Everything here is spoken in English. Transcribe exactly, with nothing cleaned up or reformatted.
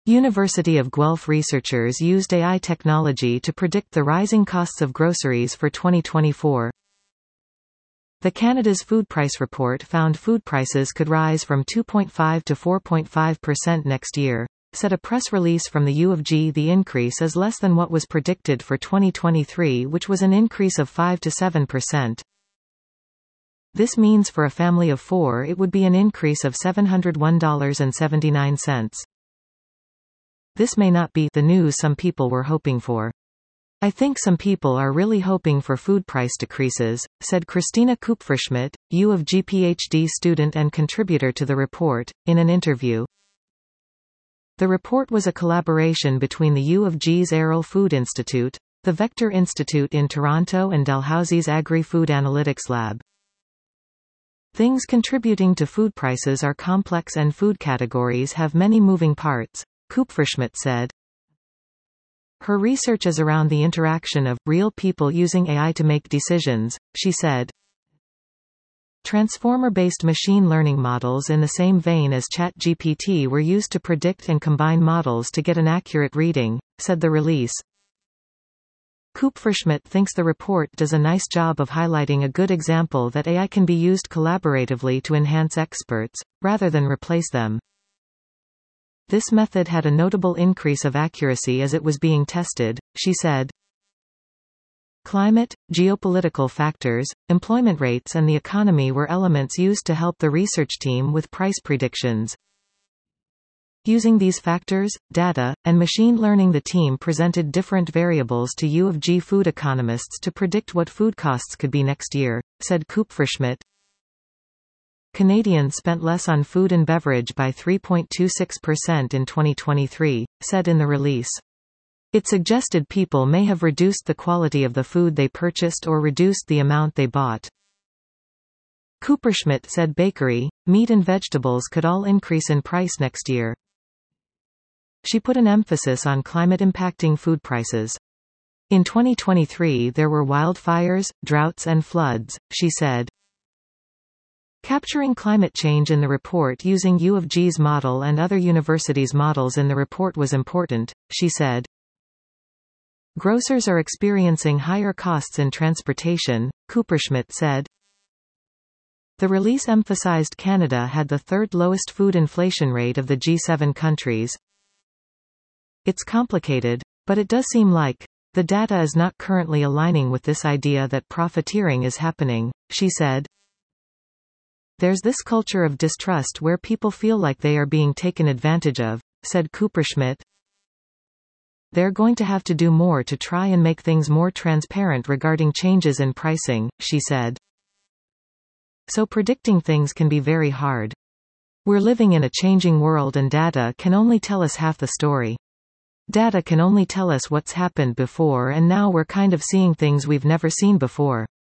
University of Guelph researchers used A I technology to predict the rising costs of groceries for twenty twenty-four. The Canada's Food Price Report found food prices could rise from two point five to four point five percent next year, said a press release from the U of G. The increase is less than what was predicted for twenty twenty-three, which was an increase of five to seven percent. This means for a family of four it would be an increase of seven hundred one dollars and seventy-nine cents. This may not be the news some people were hoping for. I think some people are really hoping for food price decreases, said Christina Kupferschmidt, U of G PhD student and contributor to the report, in an interview. The report was a collaboration between the U of G's Aral Food Institute, the Vector Institute in Toronto and Dalhousie's Agri-Food Analytics Lab. Things contributing to food prices are complex and food categories have many moving parts, Kupferschmidt said. Her research is around the interaction of real people using A I to make decisions, she said. Transformer-based machine learning models in the same vein as ChatGPT were used to predict and combine models to get an accurate reading, said the release. Kupferschmidt thinks the report does a nice job of highlighting a good example that A I can be used collaboratively to enhance experts, rather than replace them. This method had a notable increase of accuracy as it was being tested, she said. Climate, geopolitical factors, employment rates and the economy were elements used to help the research team with price predictions. Using these factors, data, and machine learning, the team presented different variables to U of G food economists to predict what food costs could be next year, said Kupferschmidt. Canadians spent less on food and beverage by three point two six percent in twenty twenty-three, said in the release. It suggested people may have reduced the quality of the food they purchased or reduced the amount they bought. Kupferschmidt said bakery, meat and vegetables could all increase in price next year. She put an emphasis on climate impacting food prices. In twenty twenty-three there were wildfires, droughts and floods, she said. Capturing climate change in the report using U of G's model and other universities' models in the report was important, she said. Grocers are experiencing higher costs in transportation, Kupferschmidt said. The release emphasized Canada had the third lowest food inflation rate of the G seven countries. It's complicated, but it does seem like the data is not currently aligning with this idea that profiteering is happening, she said. There's this culture of distrust where people feel like they are being taken advantage of, said Kupferschmidt. They're going to have to do more to try and make things more transparent regarding changes in pricing, she said. So predicting things can be very hard. We're living in a changing world and data can only tell us half the story. Data can only tell us what's happened before, and now we're kind of seeing things we've never seen before.